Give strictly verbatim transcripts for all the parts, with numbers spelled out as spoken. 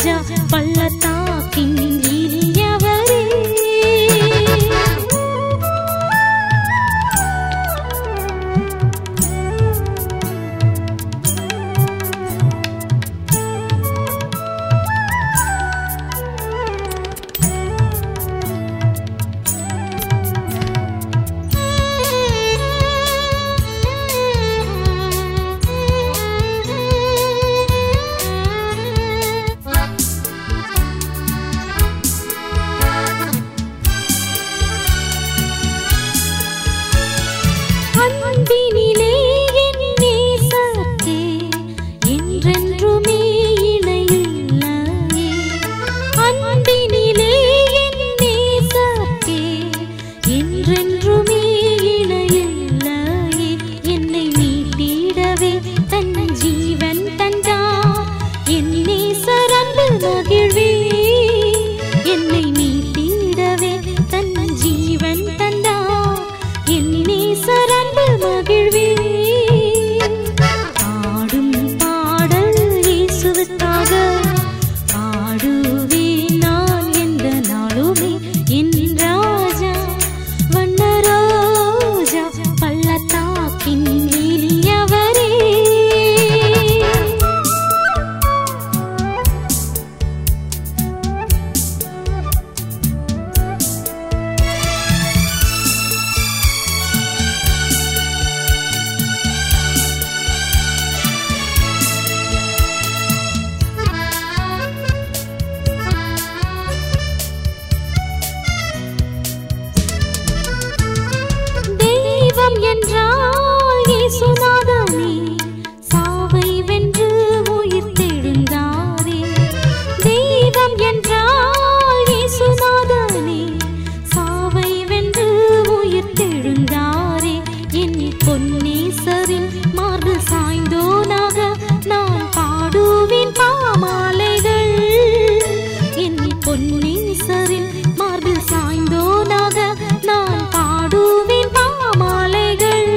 ராஜா பள்ளத்தாக்கின் இனியவரே. அன்பினிலே என் நேசர்க்கே என்றென்றுமே இணையில்லையே. அன்பினிலே என் நேசர்க்கே என்றென்றுமே இணையில்லையே. என்னை மீட்டிடவே தன் ஜீவன் தந்தார் என் நேசர் அன்பு மகிழ்வே. என்னை மீட்டிடவே தன் ஜீவன் தந்தார் என் நேசர் அன்பு மகிழ்வே. பாடும் பாடல் இயேசுவுக்காக பாடுவேன் நான் எந்த நாளுமே. என் ராஜா வண்ண ரோஜா பள்ளத்தாக்கின் இனியவரே. தெய்வம் என்றால் இயேசுநாதனே, சாவை வென்று உயிர் தெழுந்தாரே. தெய்வம் என்றால் இயேசுநாதனே, சாவை வென்று உயிர் தெழுந்தாரே. என் பொன்னேசரின் மார்பு சாய்ந்தோனாக நான் பாடுவேன் பாமாலைகள். என் பொன்னேசரின் மார்பில் சாய்ந்தோனாக நான் பாடுவேன் பாமாலைகள்.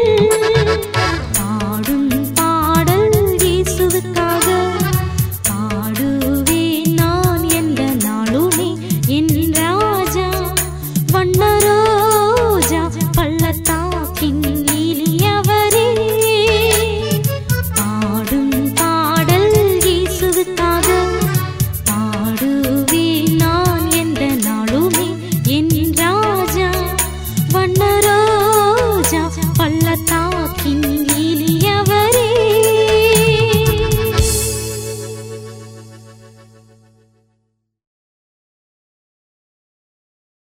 பாடும் பாடல் இயேசுவுக்காக பாடுவேன் நான் எந்த நாளுமே. என் ராஜா வண்ண ரோஜா பள்ளத்தாக்கின் இனியவரே. பாடும் பாடல் இயேசுவுக்காக பாடுவேன் நான் எந்த நாளுமே. என் ராஜா வண்ண ரோஜா பள்ளத்தாக்கின்